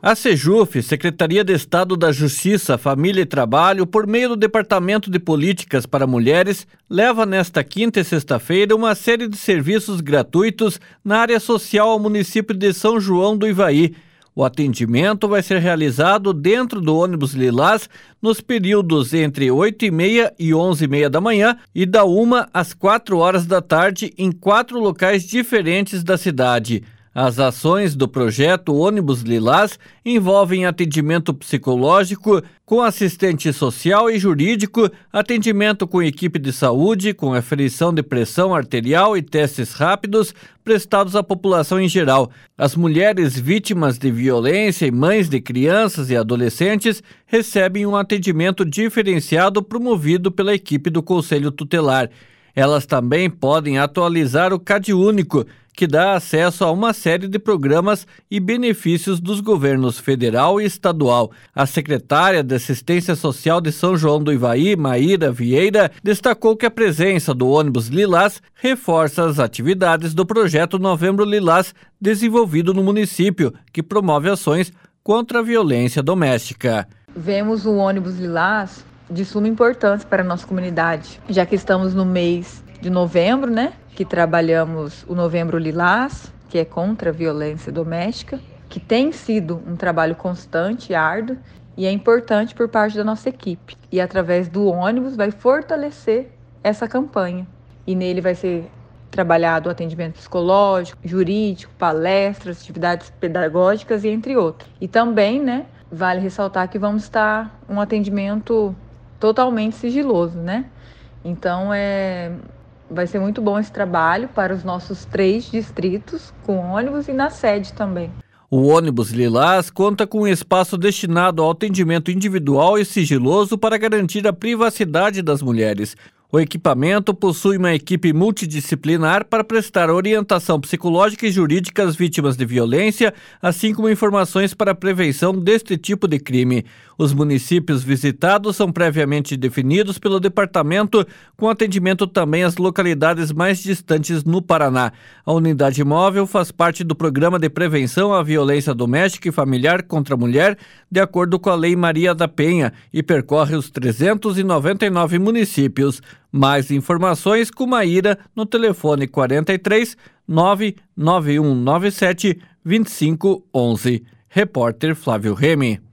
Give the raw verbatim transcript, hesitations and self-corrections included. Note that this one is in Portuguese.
A Sejuf, Secretaria de Estado da Justiça, Família e Trabalho, por meio do Departamento de Políticas para Mulheres, leva nesta quinta e sexta-feira uma série de serviços gratuitos na área social ao município de São João do Ivaí. O atendimento vai ser realizado dentro do ônibus Lilás nos períodos entre oito e meia e onze e meia da manhã e da uma às quatro horas da tarde em quatro locais diferentes da cidade. As ações do projeto Ônibus Lilás envolvem atendimento psicológico com assistente social e jurídico, atendimento com equipe de saúde, com aferição de pressão arterial e testes rápidos prestados à população em geral. As mulheres vítimas de violência e mães de crianças e adolescentes recebem um atendimento diferenciado promovido pela equipe do Conselho Tutelar. Elas também podem atualizar o CadÚnico, que dá acesso a uma série de programas e benefícios dos governos federal e estadual. A secretária de Assistência Social de São João do Ivaí, Maíra Vieira, destacou que a presença do ônibus Lilás reforça as atividades do projeto Novembro Lilás, desenvolvido no município, que promove ações contra a violência doméstica. Vemos o ônibus Lilás de suma importância para a nossa comunidade, já que estamos no mês de novembro, né? Que trabalhamos o Novembro Lilás, que é contra a violência doméstica, que tem sido um trabalho constante e árduo e é importante por parte da nossa equipe. E através do ônibus vai fortalecer essa campanha. E nele vai ser trabalhado o atendimento psicológico, jurídico, palestras, atividades pedagógicas e entre outros. E também, né, vale ressaltar que vamos estar um atendimento totalmente sigiloso, né? Então, é... vai ser muito bom esse trabalho para os nossos três distritos, com ônibus e na sede também. O ônibus Lilás conta com um espaço destinado ao atendimento individual e sigiloso para garantir a privacidade das mulheres. O equipamento possui uma equipe multidisciplinar para prestar orientação psicológica e jurídica às vítimas de violência, assim como informações para a prevenção deste tipo de crime. Os municípios visitados são previamente definidos pelo departamento, com atendimento também às localidades mais distantes no Paraná. A unidade móvel faz parte do Programa de Prevenção à Violência Doméstica e Familiar contra a Mulher, de acordo com a Lei Maria da Penha, e percorre os trezentos e noventa e nove municípios. Mais informações com Maíra no telefone quarenta e três, nove nove um nove sete, vinte e cinco onze. Repórter Flávio Remy.